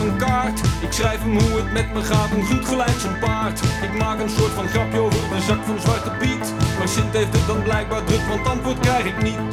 hem een kaart. Ik schrijf hem hoe het met me gaat en goed gelijk zijn paard. Ik maak een soort van grapje over de zak van Zwarte Piet. Maar Sint heeft het dan blijkbaar druk, want antwoord krijg ik niet.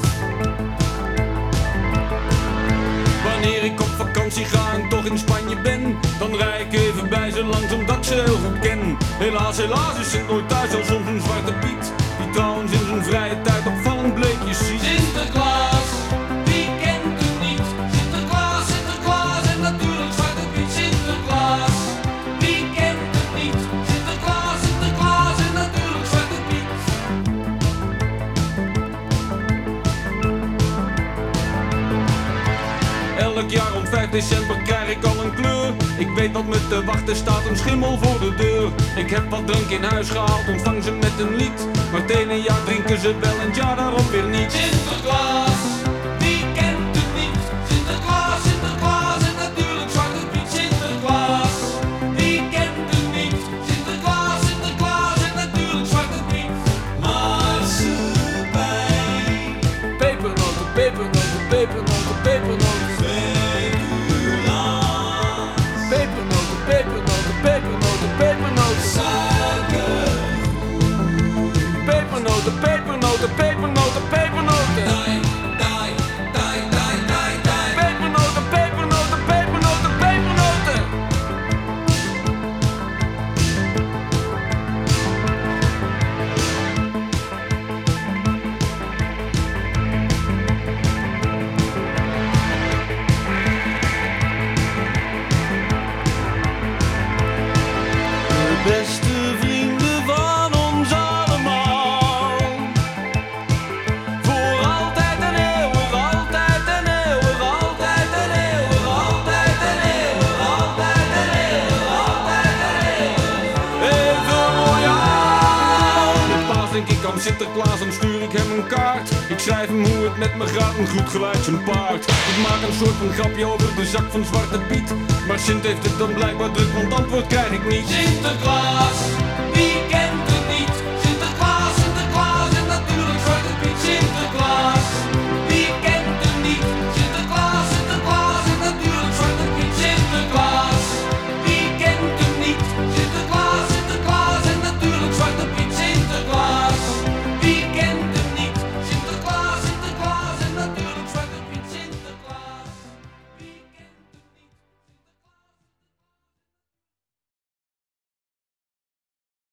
Wanneer ik op vakantie ga en toch in Spanje ben, dan rij ik even bij ze langs omdat ik ze heel goed ken. Helaas is Sint nooit thuis, al soms een Zwarte Piet, die trouwens in zijn vrije tijd opvallend bleekjes ziet. Sinterklaas, wie kent u niet? Sinterklaas, Sinterklaas en natuurlijk Zwarte Piet. Sinterklaas, wie kent het niet? Sinterklaas, Sinterklaas en natuurlijk Zwarte Piet. Elk jaar om 5 december krijg ik al een kleur. Ik weet wat me te wachten staat, een schimmel voor de deur. Ik heb wat drank in huis gehaald, ontvang ze met een lied. Maar het ene jaar drinken ze wel en het jaar daarop weer niet. Sinterklaas, wie kent het niet? Sinterklaas, Sinterklaas en natuurlijk Zwarte Piet. Sinterklaas, wie kent het niet? Sinterklaas, Sinterklaas en natuurlijk Zwarte Piet. Marsepein, Pepernoten, pepernoten, pepernoten, pepernoten. Pepernoten, pepernoten, pepernoten, pepernoten. Pepernoten, pepernoten, pepernoten, pepernoten. Pepernoten, pepernoten, pepernoten, pepernoten. De beste vrienden van ons allemaal. Voor altijd en eeuwig, altijd en eeuwig, altijd en eeuwig, altijd en eeuwig, altijd en eeuwig, altijd en eeuwig. Even royaal. Met paas denk ik aan Sinterklaas en stuur ik hem een kaart. Ik schrijf hem hoe het met me gaat en goed gelijk zijn paard. Ik maak een soort van grapje over de zak van Zwarte Piet. Maar Sint heeft het dan blijkbaar druk, want antwoord krijg ik niet. Sinterklaas,